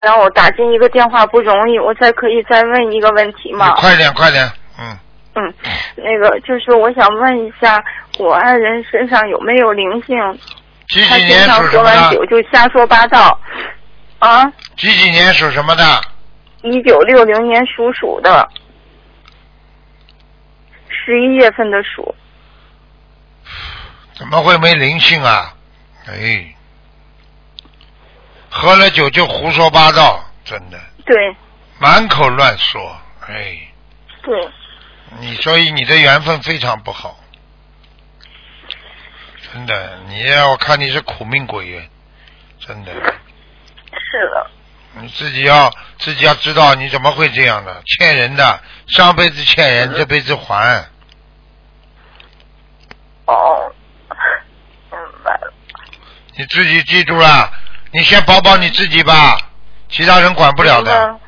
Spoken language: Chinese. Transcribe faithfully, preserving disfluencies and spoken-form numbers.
然后我打进一个电话不容易，我再可以再问一个问题吗？ 快点，快点，嗯。 嗯，那个就是我想问一下，我爱人身上有没有灵性？ 几几他经常年属什么喝完酒的？ 就瞎说八道。啊？ 几几年属什么的？ 一九六零年属鼠的，十一月份的鼠。 怎么会没灵性啊？哎，喝了酒就胡说八道，真的。 对。 满口乱说，哎。 对。 你所以你的缘分非常不好，真的，你我看你是苦命鬼，真的。 是的。 你自己要自己要知道，你怎么会这样的？欠人的，上辈子欠人，这辈子还。 哦，明白了。 你自己记住了，你先保保你自己吧，其他人管不了的。